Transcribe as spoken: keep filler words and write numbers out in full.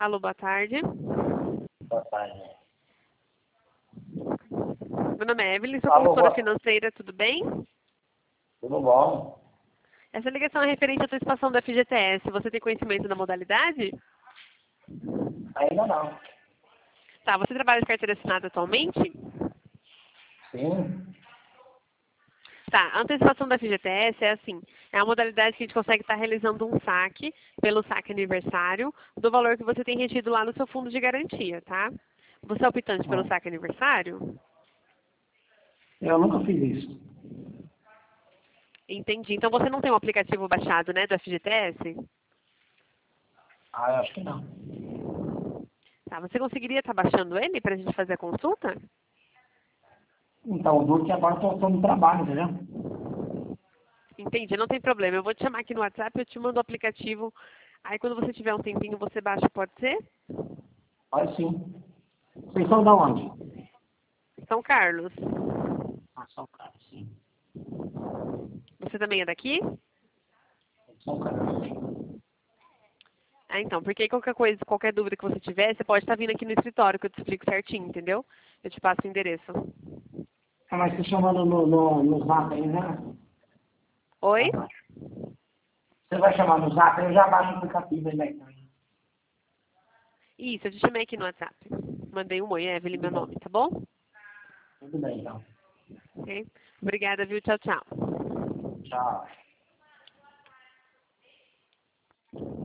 Alô, boa tarde. Boa tarde. Meu nome é Evelyn, sou Alô, consultora boa- financeira, tudo bem? Tudo bom? Essa ligação é referente à antecipação do F G T S. Você tem conhecimento da modalidade? Ainda não. Tá, você trabalha de carteira assinada atualmente? Sim. Tá, a antecipação do F G T S é assim, é a modalidade que a gente consegue estar realizando um saque, pelo saque aniversário, do valor que você tem retido lá no seu fundo de garantia, tá? Você é optante pelo Hum. saque aniversário? Eu nunca fiz isso. Entendi. Então você não tem um aplicativo baixado, né, do F G T S? Ah, eu acho que não. Tá, você conseguiria estar baixando ele para a gente fazer a consulta? Então, o duro é que agora eu estou no trabalho, entendeu? Entendi, não tem problema. Eu vou te chamar aqui no WhatsApp, eu te mando o aplicativo. Aí quando você tiver um tempinho, você baixa, pode ser? Pode sim. Vocês são da onde? São Carlos. Ah, São Carlos, sim. Você também é daqui? São Carlos. Ah, então, porque aí qualquer coisa, qualquer dúvida que você tiver, você pode estar vindo aqui no escritório, que eu te explico certinho, entendeu? Eu te passo o endereço. Ah, mas você chamando no, no, no zap aí, né? Oi? Já baixo. Você vai chamar no zap, eu já baixo o aplicativo aí, né? Isso, eu te chamei aqui no WhatsApp. Mandei um oi, Evelyn, Tudo meu bem. nome, tá bom? Tudo bem, então. Ok? Obrigada, viu? Tchau, tchau. Tchau.